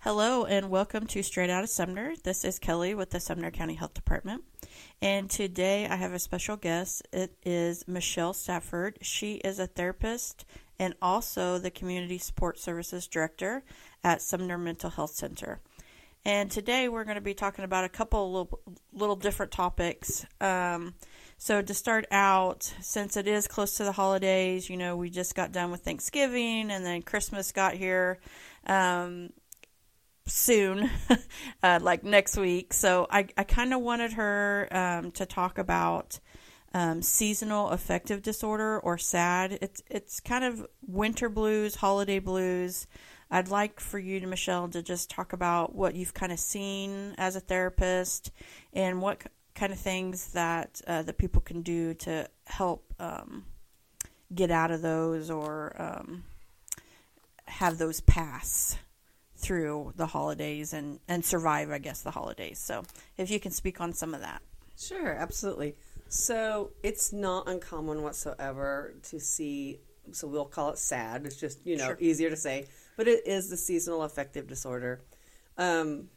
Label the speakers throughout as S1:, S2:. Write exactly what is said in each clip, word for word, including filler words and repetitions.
S1: Hello and welcome to Straight Out of Sumner. This is Kelly with the Sumner County Health Department. And today I have a special guest. It is Michelle Stafford. She is a therapist and also the Community Support Services Director at Sumner Mental Health Center. And today we're going to be talking about a couple little, little different topics. Um, so to start out, since it is close to the holidays, you know, we just got done with Thanksgiving and then Christmas got here. Um, soon, uh, like next week. So I, I kind of wanted her um, to talk about um, seasonal affective disorder, or SAD. It's it's kind of winter blues, holiday blues. I'd like for you, to Michelle, to just talk about what you've kind of seen as a therapist and what kind of things that uh, that people can do to help um, get out of those or um, have those pass through the holidays and, and survive, I guess, the holidays. So if you can speak on some of that.
S2: Sure, absolutely. So it's not uncommon whatsoever to see, so we'll call it SAD. It's just, you know,
S1: Sure.
S2: easier to say, but it is the seasonal affective disorder. Um,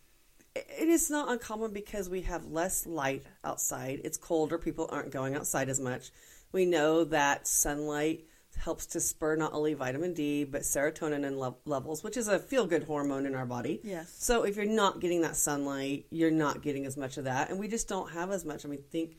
S2: it is not uncommon because we have less light outside. It's colder. People aren't going outside as much. We know that sunlight helps to spur not only vitamin D, but serotonin in le- levels, which is a feel-good hormone in our body.
S1: Yes.
S2: So if you're not getting that sunlight, you're not getting as much of that. And we just don't have as much. I mean, think,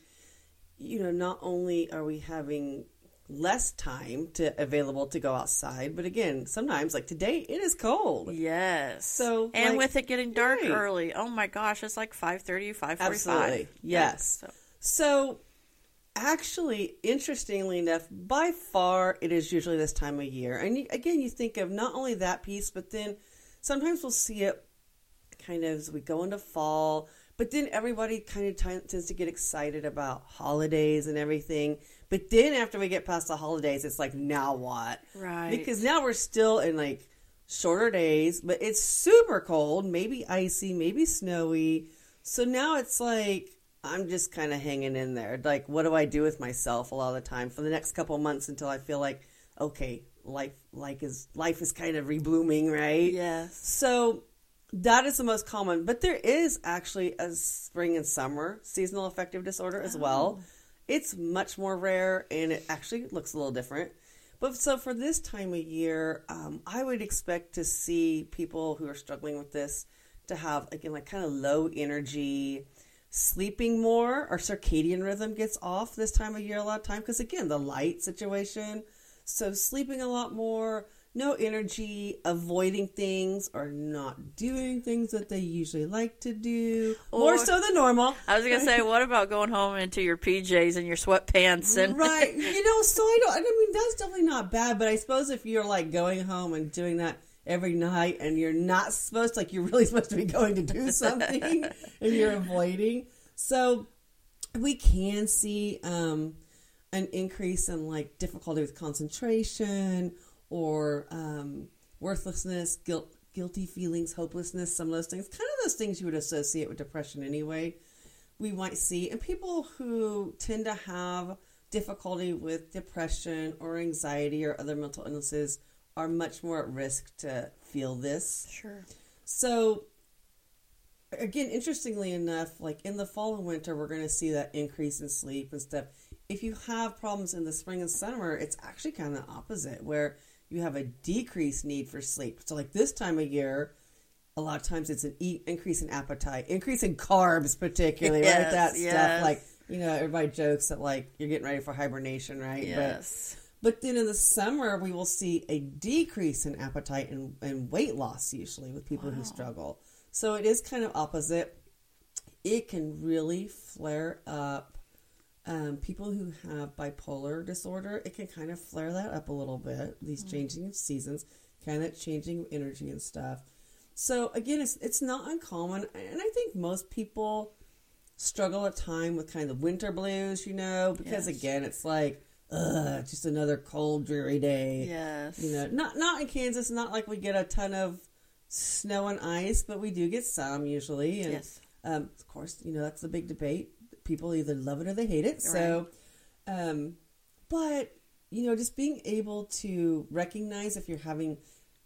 S2: you know, not only are we having less time to available to go outside, but again, sometimes, like today, it is cold.
S1: Yes.
S2: So,
S1: and
S2: like,
S1: with it getting dark
S2: right.
S1: early, oh my gosh, it's like five thirty, five forty-five.
S2: Absolutely. Yes.
S1: So.
S2: so Actually, interestingly enough, by far, it is usually this time of year. And you, again, you think of not only that piece, but then sometimes we'll see it kind of as we go into fall. But then everybody kind of t- tends to get excited about holidays and everything. But then after we get past the holidays, it's like, now what?
S1: Right.
S2: Because now we're still in like shorter days, but it's super cold, maybe icy, maybe snowy. So now it's like, I'm just kind of hanging in there. Like, what do I do with myself a lot of the time for the next couple of months until I feel like, okay, life, like is life is kind of reblooming, right?
S1: Yes.
S2: So that is the most common, but there is actually a spring and summer seasonal affective disorder as
S1: Oh.
S2: well. It's much more rare, and it actually looks a little different. But so for this time of year, um, I would expect to see people who are struggling with this to have, again, like kind of low energy, sleeping more. Our circadian rhythm gets off this time of year a lot of time because, again, the light situation. So sleeping a lot more, no energy, avoiding things or not doing things that they usually like to do,
S1: Or,
S2: more so than normal.
S1: I was going to say, what about going home into your P Js and your sweatpants? And
S2: Right. You know, so I don't, I mean, that's definitely not bad, but I suppose if you're like going home and doing that every night and you're not supposed to, like you're really supposed to be going to do something and you're avoiding. So we can see um, an increase in like difficulty with concentration or um, worthlessness, guilt, guilty feelings, hopelessness, some of those things, kind of those things you would associate with depression anyway, we might see. And people who tend to have difficulty with depression or anxiety or other mental illnesses are much more at risk to feel this.
S1: Sure.
S2: So, again, interestingly enough, like in the fall and winter, we're going to see that increase in sleep and stuff. If you have problems in the spring and summer, it's actually kind of the opposite, where you have a decreased need for sleep. So, like this time of year, a lot of times it's an e- increase in appetite, increase in carbs, particularly,
S1: yes,
S2: right? That
S1: yes.
S2: stuff, like, you know, everybody jokes that like you're getting ready for hibernation, right?
S1: Yes.
S2: But, But then in the summer, we will see a decrease in appetite and, and weight loss, usually, with people
S1: wow.
S2: who struggle. So it is kind of opposite. It can really flare up. Um, people who have bipolar disorder, it can kind of flare that up a little bit. These mm. changing of seasons, kind of changing of energy and stuff. So again, it's it's not uncommon. And I think most people struggle at time with kind of winter blues, you know, because
S1: yes.
S2: again, it's like, ugh, just another cold, dreary day.
S1: Yes.
S2: You know, not not in Kansas, not like we get a ton of snow and ice, but we do get some usually. And,
S1: yes.
S2: Um, of course, you know, that's the big debate. People either love it or they hate it. Right. So, um, but, you know, just being able to recognize if you're having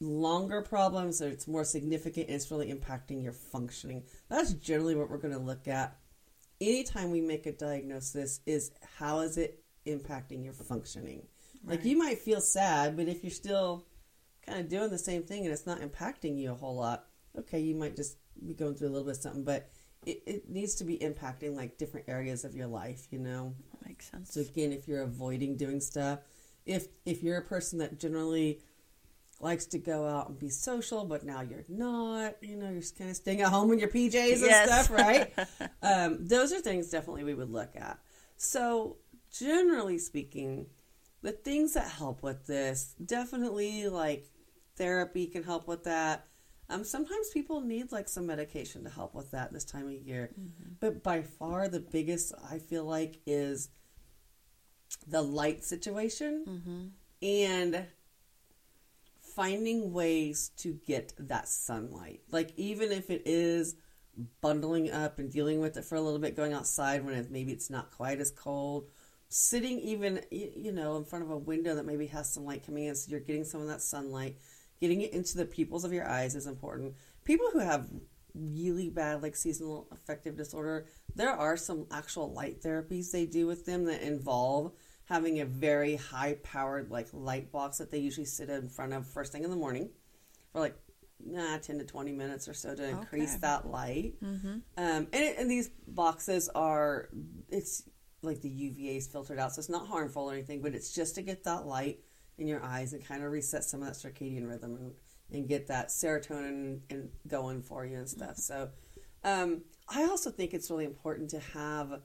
S2: longer problems, or it's more significant, and it's really impacting your functioning. That's generally what we're going to look at anytime we make a diagnosis, is how is it impacting your functioning. Right. Like, you might feel sad, but if you're still kind of doing the same thing and it's not impacting you a whole lot, okay, you might just be going through a little bit of something, but it, it needs to be impacting like different areas of your life, you know?
S1: That makes sense.
S2: So again, if you're avoiding doing stuff, if if you're a person that generally likes to go out and be social, but now you're not, you know, you're just kind of staying at home in your P Js and
S1: yes.
S2: stuff, right? um, those are things definitely we would look at. So generally speaking, the things that help with this, definitely like therapy can help with that. Um, sometimes people need like some medication to help with that this time of year. Mm-hmm. But by far the biggest, I feel like, is the light situation mm-hmm. and finding ways to get that sunlight. Like, even if it is bundling up and dealing with it for a little bit, going outside when it, maybe it's not quite as cold, sitting even, you know, in front of a window that maybe has some light coming in, so you're getting some of that sunlight. Getting it into the pupils of your eyes is important. People who have really bad, like, seasonal affective disorder, there are some actual light therapies they do with them that involve having a very high-powered, like, light box that they usually sit in front of first thing in the morning for, like, nah, ten to twenty minutes or so to increase okay. that light. Mm-hmm. Um, and, it, and these boxes are, it's like the U V A is filtered out, so it's not harmful or anything, but it's just to get that light in your eyes and kind of reset some of that circadian rhythm and, and get that serotonin and going for you and stuff. So um, I also think it's really important to have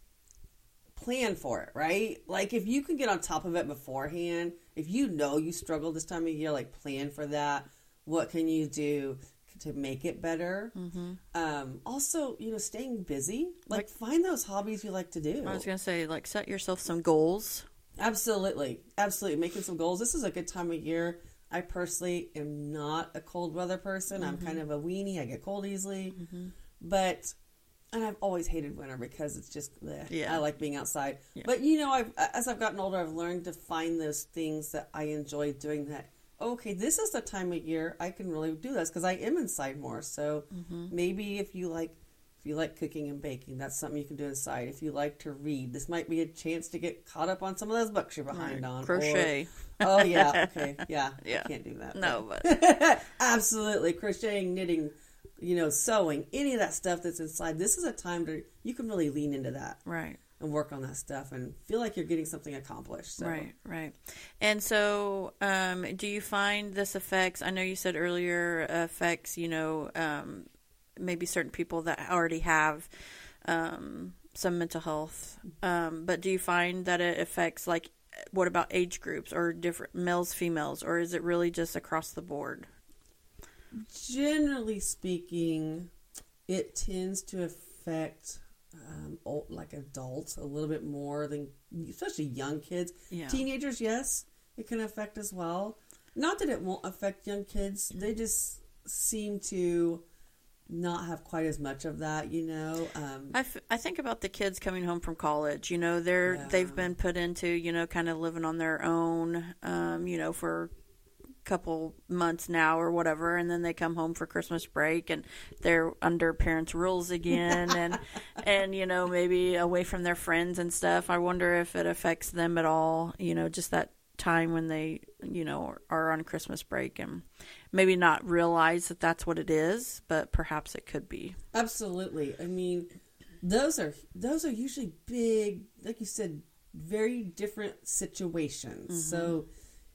S2: plan for it, right? Like, if you can get on top of it beforehand, if you know you struggle this time of year, like, plan for that. What can you do to make it better? Mm-hmm. Um, also, you know, staying busy. Like, like, find those hobbies you like to do.
S1: I was going to say, like, set yourself some goals.
S2: Absolutely. Absolutely. Making some goals. This is a good time of year. I personally am not a cold weather person. Mm-hmm. I'm kind of a weenie. I get cold easily. Mm-hmm. But, and I've always hated winter because it's just, bleh. Yeah. I like being outside. Yeah. But, you know, I've, as I've gotten older, I've learned to find those things that I enjoy doing that. Okay, this is the time of year I can really do this because I am inside more. So mm-hmm. maybe if you like If you like cooking and baking, that's something you can do inside. If you like to read, this might be a chance to get caught up on some of those books you're behind right. on.
S1: Crochet.
S2: Or, oh, yeah. Okay. Yeah.
S1: yeah.
S2: I can't do that.
S1: No,
S2: but.
S1: but.
S2: Absolutely. Crocheting, knitting, you know, sewing, any of that stuff that's inside. This is a time to, you can really lean into that.
S1: Right.
S2: And work on that stuff and feel like you're getting something accomplished. So.
S1: Right, right. And so um, do you find this affects, I know you said earlier, affects, you know, um, maybe certain people that already have um, some mental health. Um, but do you find that it affects, like, what about age groups or different males, females, or is it really just across the board?
S2: Generally speaking, it tends to affect um, old, like adults a little bit more than, especially young kids. Yeah. Teenagers, yes, it can affect as well. Not that it won't affect young kids. They just seem to not have quite as much of that, you know. Um,
S1: I, f- I think about the kids coming home from college. You know, they're yeah. they've been put into, you know, kind of living on their own, um, you know, for a couple months now or whatever, and then they come home for Christmas break and they're under parents' rules again, and and you know, maybe away from their friends and stuff. I wonder if it affects them at all. You know, just that time when they, you know, are on Christmas break and maybe not realize that that's what it is, but perhaps it could be.
S2: Absolutely. I mean, those are those are usually big, like you said, very different situations. Mm-hmm. So,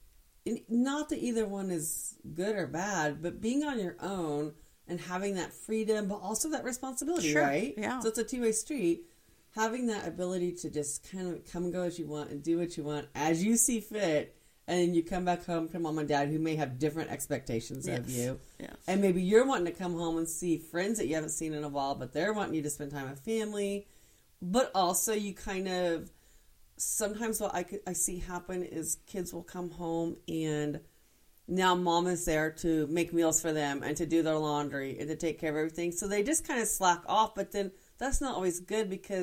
S2: not that either one is good or bad, but being on your own and having that freedom, but also that responsibility,
S1: sure.
S2: right?
S1: Yeah.
S2: So it's a two-way street. Having that ability to just kind of come and go as you want and do what you want as you see fit. And then you come back home to mom and dad who may have different expectations
S1: yes.
S2: of you.
S1: Yes.
S2: And maybe you're wanting to come home and see friends that you haven't seen in a while, but they're wanting you to spend time with family. But also you kind of, sometimes what I, could, I see happen is kids will come home and now mom is there to make meals for them and to do their laundry and to take care of everything. So they just kind of slack off, but then that's not always good because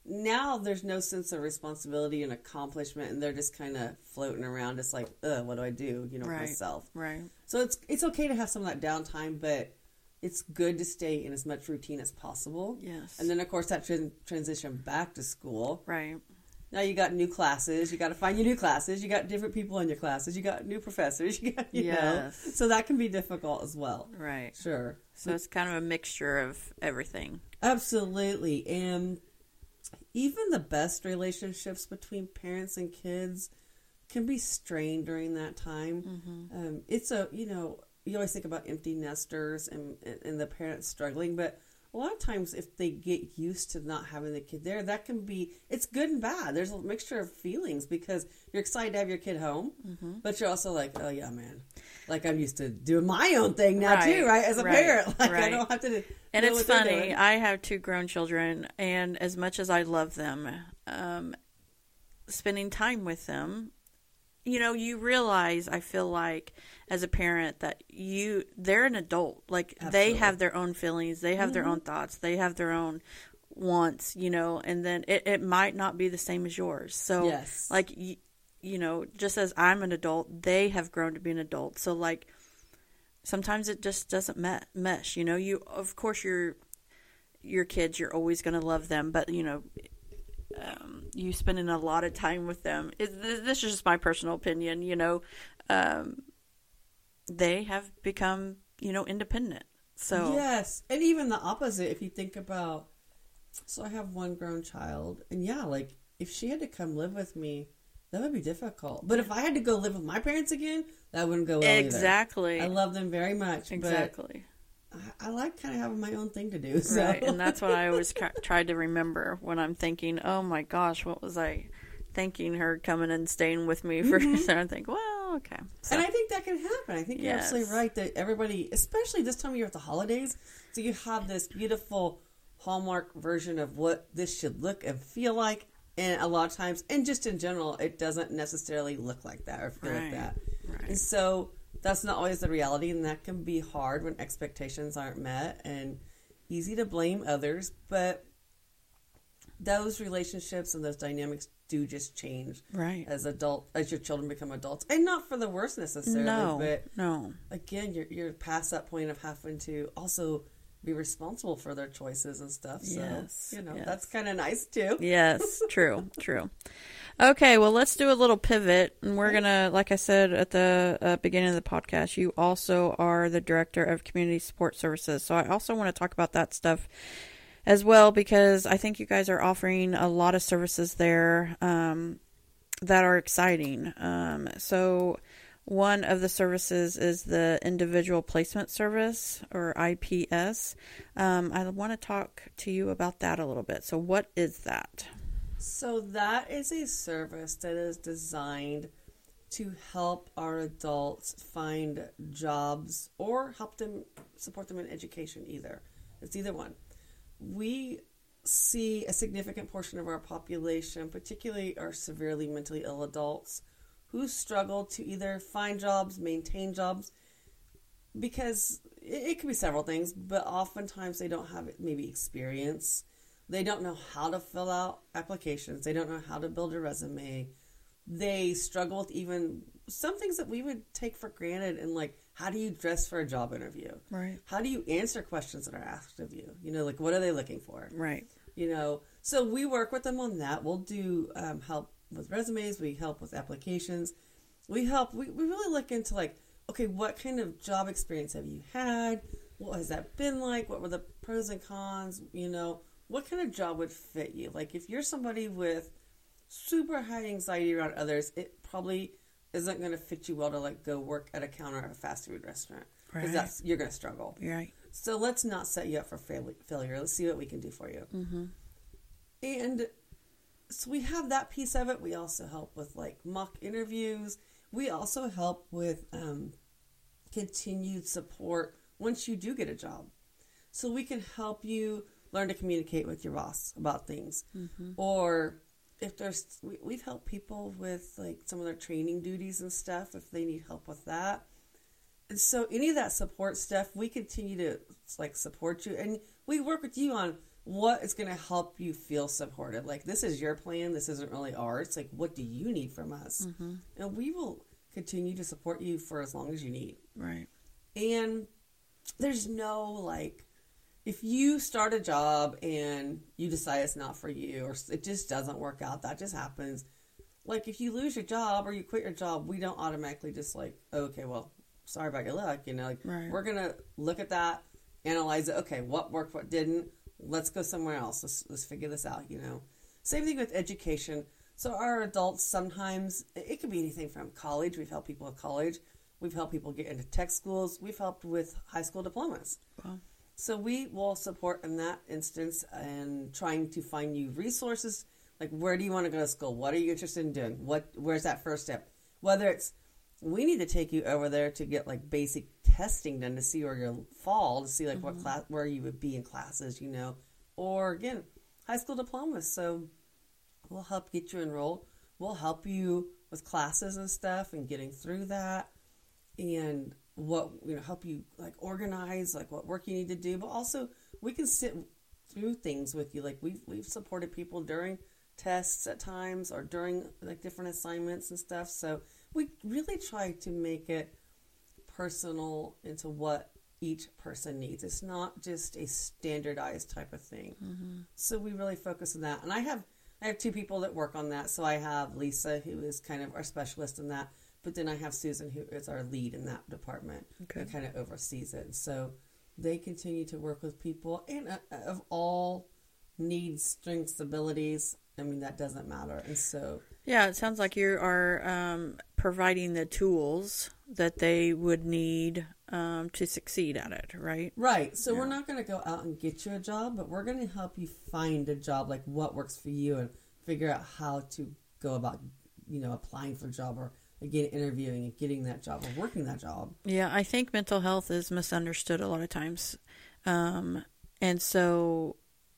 S2: now there's no sense of responsibility and accomplishment, and they're just kind of floating around, just like, ugh, what do I do, you know,
S1: right.
S2: myself.
S1: Right.
S2: So it's it's okay to have some of that downtime, but it's good to stay in as much routine as possible.
S1: Yes.
S2: And then, of course, that tran- transition back to school.
S1: Right.
S2: Now you got new classes. You got to find your new classes. You got different people in your classes. You got new professors. You got, you
S1: yes.
S2: know. So that can be difficult as well.
S1: Right.
S2: Sure.
S1: So it's kind of a mixture of everything.
S2: Absolutely. And even the best relationships between parents and kids can be strained during that time. Mm-hmm. Um, it's a, you know, you always think about empty nesters and, and the parents struggling, but a lot of times if they get used to not having the kid there, that can be, it's good and bad. There's a mixture of feelings because you're excited to have your kid home, mm-hmm. but you're also like, oh yeah, man. Like I'm used to doing my own thing now right. too, right? As a right. parent. Like right. I don't have to
S1: And it's funny, I have two grown children, and as much as I love them, um, spending time with them, you know, you realize, I feel like, as a parent, that you, they're an adult. Like, Absolutely. They have their own feelings. They have mm-hmm. their own thoughts. They have their own wants, you know, and then it, it might not be the same as yours. So,
S2: yes.
S1: like, you, you know, just as I'm an adult, they have grown to be an adult. So, like, sometimes it just doesn't me- mesh. You know, you, of course, your your kids, you're always going to love them, but, you know, Um, you spending a lot of time with them. It, this is just my personal opinion, you know. Um, they have become, you know, independent. So
S2: yes, and even the opposite. If you think about, so I have one grown child, and yeah, like if she had to come live with me, that would be difficult. But if I had to go live with my parents again, that wouldn't go well
S1: exactly.
S2: either. I love them very much.
S1: Exactly.
S2: But I, I like kind of having my own thing to do. So.
S1: Right, and that's what I always ca- try to remember when I'm thinking, oh my gosh, what was I thinking her coming and staying with me for mm-hmm. and I think, well, okay. So,
S2: and I think that can happen. I think you're
S1: yes.
S2: absolutely right that everybody, especially this time of year with the holidays, so you have this beautiful Hallmark version of what this should look and feel like, and a lot of times, and just in general, it doesn't necessarily look like that or feel
S1: right.
S2: like that.
S1: Right.
S2: And so that's not always the reality, and that can be hard when expectations aren't met and easy to blame others, but those relationships and those dynamics do just change
S1: right.
S2: as adult as your children become adults, and not for the worse necessarily.
S1: No,
S2: but
S1: no.
S2: Again, you're you're past that point of having to also be responsible for their choices and stuff. So
S1: yes,
S2: you know
S1: yes.
S2: that's kind of nice too.
S1: Yes, true, true. Okay, well, let's do a little pivot, and we're gonna, like I said at the uh, beginning of the podcast, you also are the director of community support services. So I also want to talk about that stuff as well, because I think you guys are offering a lot of services there um, that are exciting. Um, so one of the services is the Individual Placement Service, or I P S. Um, I want to talk to you about that a little bit. So what is that?
S2: So that is a service that is designed to help our adults find jobs or help them, support them in education either. It's either one. We see a significant portion of our population, particularly our severely mentally ill adults, who struggle to either find jobs, maintain jobs, because it, it could be several things, but oftentimes they don't have maybe experience. They don't know how to fill out applications. They don't know how to build a resume. They struggle with even some things that we would take for granted, and like, how do you dress for a job interview?
S1: Right.
S2: How do you answer questions that are asked of you? You know, like, what are they looking for?
S1: Right.
S2: You know, so we work with them on that. We'll do um, help with resumes. We help with applications. We help, we, we really look into like, okay, what kind of job experience have you had? What has that been like? What were the pros and cons? You know, what kind of job would fit you? Like, if you're somebody with super high anxiety around others, it probably isn't going to fit you well to like go work at a counter at a fast food restaurant, because right. that's you're going to struggle.
S1: Right.
S2: So let's not set you up for fail- failure. Let's see what we can do for you. Mm-hmm. And so we have that piece of it. We also help with like mock interviews. We also help with um, continued support once you do get a job. So we can help you learn to communicate with your boss about things. Mm-hmm. Or if there's, we, we've helped people with like some of their training duties and stuff if they need help with that. And so any of that support stuff, we continue to like support you. And we work with you on what is going to help you feel supported. Like, this is your plan. This isn't really ours. Like, what do you need from us? Mm-hmm. And we will continue to support you for as long as you need.
S1: Right.
S2: And there's no, like, if you start a job and you decide it's not for you or it just doesn't work out, that just happens. Like, if you lose your job or you quit your job, we don't automatically just like, okay, well, sorry about your luck. You know, like,
S1: right.
S2: we're going to look at that, analyze it. Okay, what worked, what didn't. Let's go somewhere else. Let's, let's figure this out, you know. Same thing with education. So our adults, sometimes, it could be anything from college. We've helped people with college. We've helped people get into tech schools. We've helped with high school diplomas.
S1: Wow.
S2: So we will support in that instance and trying to find you resources. Like, where do you want to go to school? What are you interested in doing? What? Where's that first step? Whether it's, we need to take you over there to get, like, basic testing done to see where you'll fall, to see, like, mm-hmm. what class, where you would be in classes, you know. Or, again, high school diplomas. So we'll help get you enrolled. We'll help you with classes and stuff and getting through that. And what, you know, help you, like, organize, like, what work you need to do. But also, we can sit through things with you. Like, we've, we've supported people during tests at times or during, like, different assignments and stuff. So we really try to make it personal into what each person needs. It's not just a standardized type of thing. Mm-hmm. So we really focus on that. And I have I have two people that work on that. So I have Lisa, who is kind of our specialist in that. But then I have Susan, who is our lead in that department.
S1: Okay.
S2: And kind of oversees it. So they continue to work with people and uh, of all needs, strengths, abilities. I mean, that doesn't matter. And so...
S1: Yeah, it sounds like you are um, providing the tools that they would need um, to succeed at it, right?
S2: Right. So
S1: yeah.
S2: we're not going to go out and get you a job, but we're going to help you find a job, like what works for you, and figure out how to go about, you know, applying for a job or, again, interviewing and getting that job or working that job.
S1: Yeah, I think mental health is misunderstood a lot of times. Um, and so,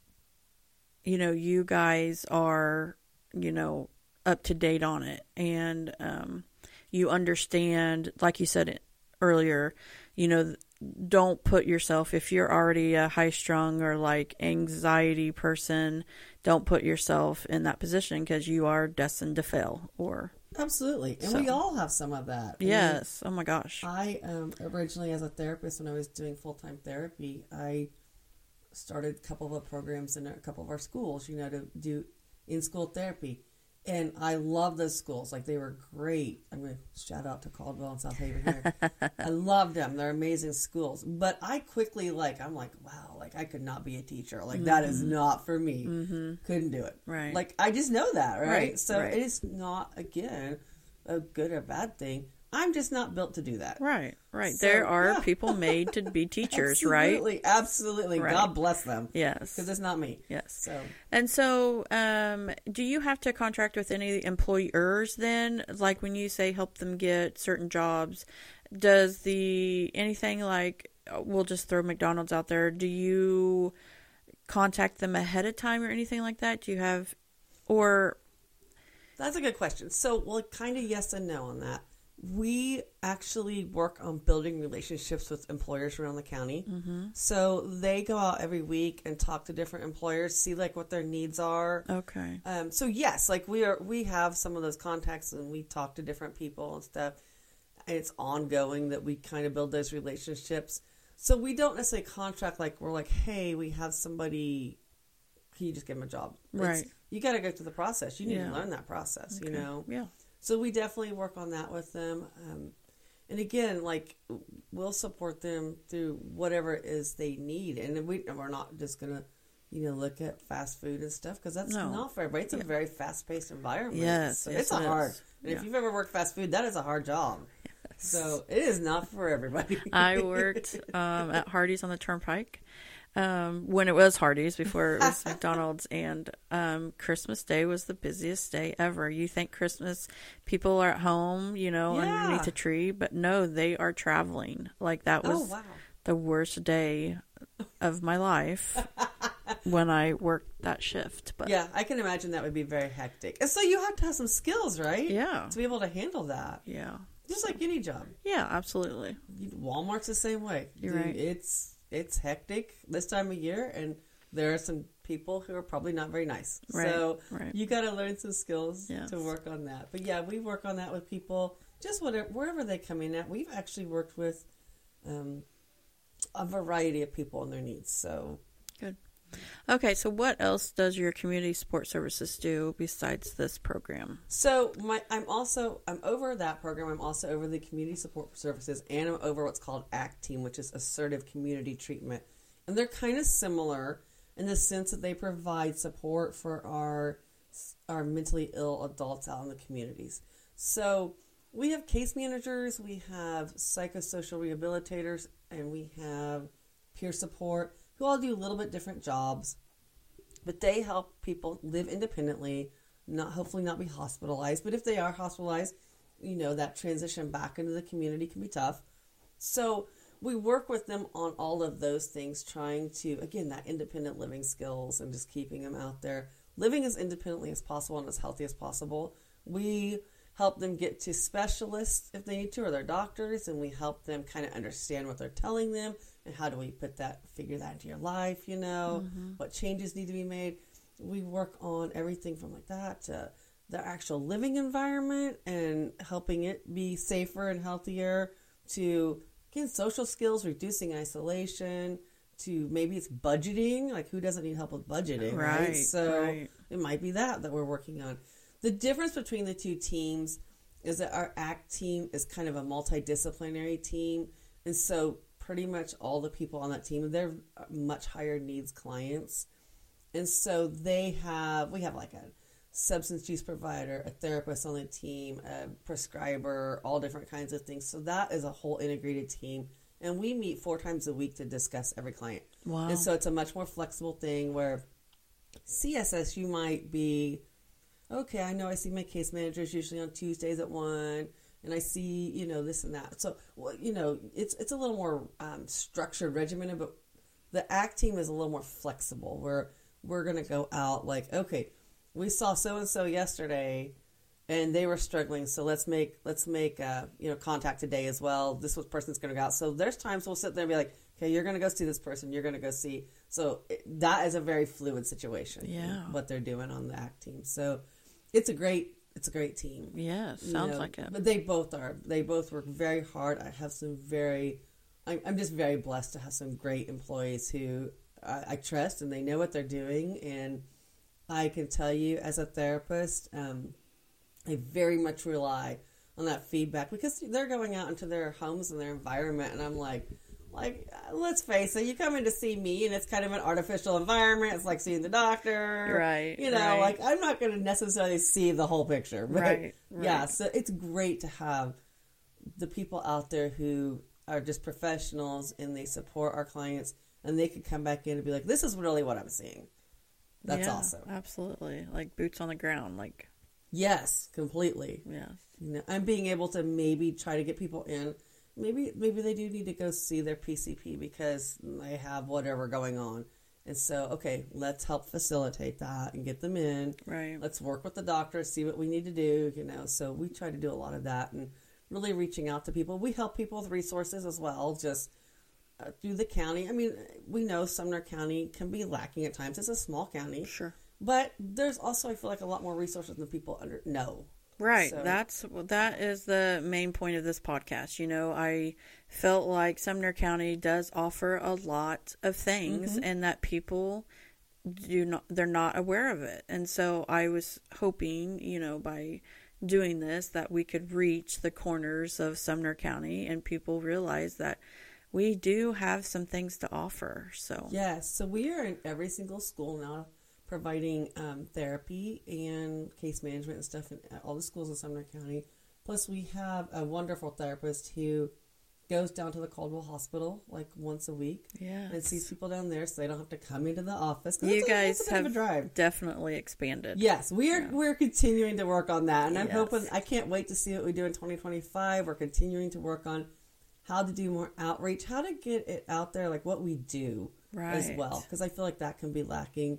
S1: you know, you guys are, you know, up to date on it, and um, you understand, like you said earlier, you know, don't put yourself, if you're already a high strung or like anxiety person, don't put yourself in that position because you are destined to fail. Or
S2: absolutely, and
S1: so.
S2: we all have some of that.
S1: Yes. I mean, oh my gosh.
S2: I um, originally, as a therapist, when I was doing full time therapy, I started a couple of programs in a couple of our schools, you know, to do in school therapy. And I love those schools. Like, they were great. I'm going to shout out to Caldwell and South Haven here. I loved them. They're amazing schools. But I quickly, like, I'm like, wow, like, I could not be a teacher. Like, mm-hmm. that is not for me. Mm-hmm. Couldn't do it.
S1: Right.
S2: Like, I just know that, right?
S1: Right.
S2: So
S1: right.
S2: it is not, again, a good or bad thing. I'm just not built to do that.
S1: Right, right.
S2: So,
S1: there are
S2: yeah.
S1: people made to be teachers,
S2: absolutely,
S1: right?
S2: Absolutely, absolutely.
S1: Right.
S2: God bless them.
S1: Yes.
S2: Because it's not me.
S1: Yes.
S2: So.
S1: And so, um, do you have to contract with any employers then? Like when you say help them get certain jobs, does the, anything like, we'll just throw McDonald's out there, do you contact them ahead of time or anything like that? Do you have, or...
S2: That's a good question. So, well, kind of yes and no on that. We actually work on building relationships with employers around the county. Mm-hmm. So they go out every week and talk to different employers, see like what their needs are.
S1: Okay.
S2: Um, so yes, like we are, we have some of those contacts and we talk to different people and stuff. And it's ongoing that we kind of build those relationships. So we don't necessarily contract like we're like, hey, we have somebody. Can you just give them a job?
S1: Right.
S2: It's, you got to go through the process. You need
S1: yeah.
S2: to learn that process.
S1: Okay.
S2: You know.
S1: Yeah.
S2: So we definitely work on that with them. Um, and again, like, we'll support them through whatever it is they need. And we, we're not just going to, you know, look at fast food and stuff because that's no. not for everybody. It's yeah. a very fast-paced environment.
S1: Yes.
S2: So
S1: yes
S2: it's a
S1: it
S2: hard.
S1: Is.
S2: And
S1: yeah.
S2: if you've ever worked fast food, that is a hard job. Yes. So it is not for everybody.
S1: I worked um, at Hardee's on the Turnpike. Um, when it was Hardee's before it was McDonald's, and um, Christmas Day was the busiest day ever. You think Christmas people are at home, you know,
S2: yeah.
S1: underneath a tree, but no, they are traveling. Like that was
S2: oh, wow.
S1: the worst day of my life when I worked that shift. But
S2: yeah, I can imagine that would be very hectic. And so you have to have some skills, right?
S1: Yeah,
S2: to be able to handle that.
S1: Yeah,
S2: just like any job.
S1: Yeah, absolutely.
S2: Walmart's the same way.
S1: You're
S2: Dude,
S1: right.
S2: It's. It's hectic this time of year, and there are some people who are probably not very nice.
S1: Right,
S2: so
S1: right.
S2: you got to learn some skills
S1: Yes.
S2: to work on that. But yeah, we work on that with people, just whatever, wherever they come in at. We've actually worked with um, a variety of people and their needs. So
S1: Good. Okay, so what else does your community support services do besides this program?
S2: So my, I'm also, I'm over that program. I'm also over the community support services, and I'm over what's called ACT Team, which is Assertive Community Treatment. And they're kind of similar in the sense that they provide support for our, our mentally ill adults out in the communities. So we have case managers, we have psychosocial rehabilitators, and we have peer support, who all do a little bit different jobs, but they help people live independently, not hopefully not be hospitalized. But if they are hospitalized, you know, that transition back into the community can be tough. So we work with them on all of those things, trying to, again, that independent living skills and just keeping them out there, living as independently as possible and as healthy as possible. We help them get to specialists if they need to, or their doctors, and we help them kind of understand what they're telling them and how do we put that, figure that into your life, you know, mm-hmm. what changes need to be made. We work on everything from like that to their actual living environment and helping it be safer and healthier, to, again, social skills, reducing isolation, to maybe it's budgeting, like who doesn't need help with budgeting, right? right? So right. It might be that that we're working on. The difference between the two teams is that our ACT team is kind of a multidisciplinary team. And so pretty much all the people on that team, they're much higher needs clients. And so they have, we have like a substance use provider, a therapist on the team, a prescriber, all different kinds of things. So that is a whole integrated team. And we meet four times a week to discuss every client.
S1: Wow.
S2: And so it's a much more flexible thing where C S S, you might be, okay, I know I see my case managers usually on Tuesdays at one, and I see, you know, this and that. So, well, you know, it's it's a little more um, structured, regimented, but the ACT team is a little more flexible, where we're going to go out like, okay, we saw so-and-so yesterday, and they were struggling, so let's make, let's make uh, you know, contact today as well. This was person's going to go out. So there's times we'll sit there and be like, okay, you're going to go see this person, you're going to go see. So it, that is a very fluid situation,
S1: yeah.
S2: what they're doing on the ACT team. So it's a great, it's a great team.
S1: Yeah, sounds
S2: you know,
S1: like it.
S2: But they both are. They both work very hard. I have some very, I'm, I'm just very blessed to have some great employees who I, I trust, and they know what they're doing. And I can tell you, as a therapist, um, I very much rely on that feedback, because they're going out into their homes and their environment, and I'm like, Like, let's face it, you come in to see me, and it's kind of an artificial environment. It's like seeing the doctor.
S1: Right.
S2: You know,
S1: right.
S2: like, I'm not going to necessarily see the whole picture. But
S1: right, right.
S2: Yeah, so it's great to have the people out there who are just professionals, and they support our clients, and they could come back in and be like, this is really what I'm seeing. That's
S1: yeah,
S2: awesome.
S1: Absolutely. Like boots on the ground. Like,
S2: yes, completely.
S1: Yes.
S2: You know, I'm being able to maybe try to get people in. Maybe maybe they do need to go see their P C P because they have whatever going on. And so, okay, let's help facilitate that and get them in.
S1: Right.
S2: Let's work with the doctor, see what we need to do, you know. So we try to do a lot of that and really reaching out to people. We help people with resources as well, just uh, through the county. I mean, we know Sumner County can be lacking at times. It's a small county.
S1: Sure.
S2: But there's also, I feel like, a lot more resources than people under know.
S1: Right.
S2: So.
S1: That's that is the main point of this podcast. You know, I felt like Sumner County does offer a lot of things, mm-hmm. and that people do not they're not aware of it. And so I was hoping, you know, by doing this that we could reach the corners of Sumner County and people realize that we do have some things to offer. So
S2: yes, so we are in every single school now, providing um, therapy and case management and stuff in all the schools in Sumner County. Plus, we have a wonderful therapist who goes down to the Caldwell Hospital like once a week
S1: yes.
S2: and sees people down there, so they don't have to come into the office.
S1: You
S2: a,
S1: guys
S2: a
S1: have
S2: of a drive.
S1: definitely expanded.
S2: Yes, we are. Yeah. We're continuing to work on that, and I'm
S1: yes.
S2: hoping. I can't wait to see what we do in twenty twenty-five. We're continuing to work on how to do more outreach, how to get it out there, like what we do
S1: right.
S2: as well, because I feel like that can be lacking.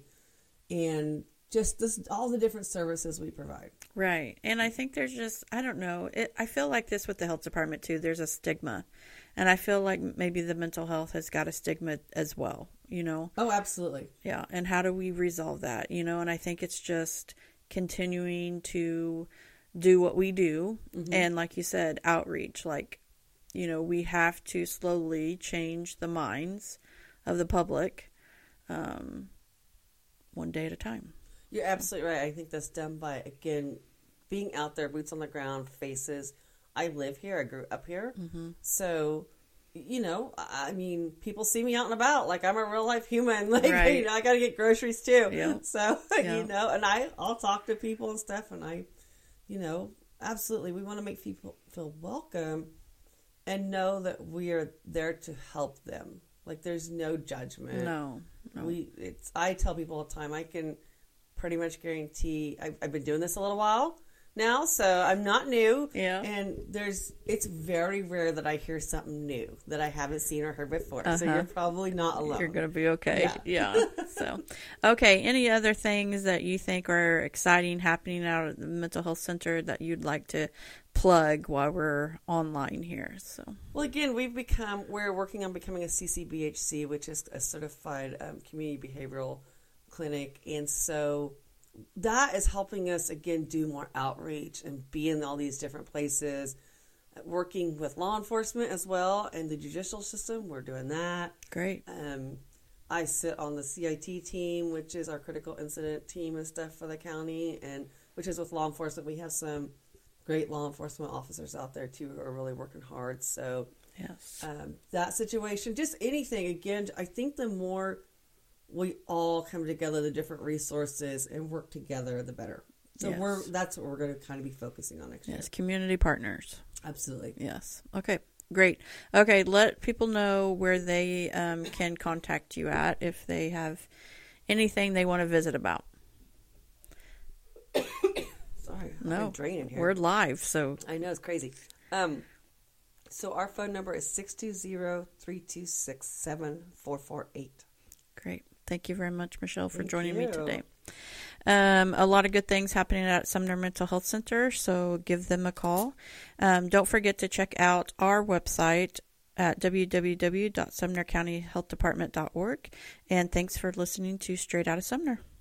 S2: And just this, all the different services we provide.
S1: Right. And I think there's just, I don't know, it, I feel like this with the health department too. There's a stigma And I feel like maybe the mental health has got a stigma as well, you know?
S2: Oh, absolutely.
S1: Yeah. And how do we resolve that, you know? And I think it's just continuing to do what we do. Mm-hmm. And like you said, outreach. Like, you know, we have to slowly change the minds of the public um, one day at a time.
S2: You're absolutely right. I think that's done by, again, being out there, boots on the ground, faces. I live here. I grew up here. Mm-hmm. So, you know, I mean, people see me out and about. Like, I'm a real life human. Like, right. you know, I got to get groceries too.
S1: Yeah.
S2: So,
S1: yeah.
S2: you know, and I, I'll talk to people and stuff. And I, you know, absolutely, we want to make people feel welcome and know that we are there to help them. Like, there's no judgment.
S1: No. no.
S2: We, it's, I tell people all the time, I can pretty much guarantee, I've, I've been doing this a little while now, so I'm not new.
S1: Yeah.
S2: And there's, it's very rare that I hear something new that I haven't seen or heard before. Uh-huh. So you're probably not alone.
S1: You're going to be okay. Yeah. yeah. So, okay. Any other things that you think are exciting happening out at the mental health center that you'd like to plug while we're online here? So,
S2: well, again, we've become, we're working on becoming a C C B H C, which is a certified um, community behavioral clinic. And so that is helping us, again, do more outreach and be in all these different places, working with law enforcement as well and the judicial system. We're doing that.
S1: Great.
S2: Um, I sit on the C I T team, which is our critical incident team and stuff for the county, and which is with law enforcement. We have some great law enforcement officers out there, too, who are really working hard. So
S1: yes,
S2: um, that situation, just anything, again, I think the more we all come together, the different resources, and work together, the better. So
S1: yes.
S2: we're that's what we're going to kind of be focusing on next
S1: yes,
S2: year.
S1: Yes, community partners.
S2: Absolutely.
S1: Yes. Okay, great. Okay, let people know where they um, can contact you at if they have anything they want to visit about.
S2: Sorry,
S1: no,
S2: I'm draining here.
S1: We're live, so.
S2: I know, it's crazy. Um, so our phone number is six two zero, three two six, seven four four eight.
S1: Great. Thank you very much, Michelle, for
S2: Thank
S1: joining
S2: you.
S1: me today. Um, a lot of good things happening at Sumner Mental Health Center, so give them a call. Um, don't forget to check out our website at w w w dot sumner county health department dot org. And thanks for listening to Straight Outta Sumner.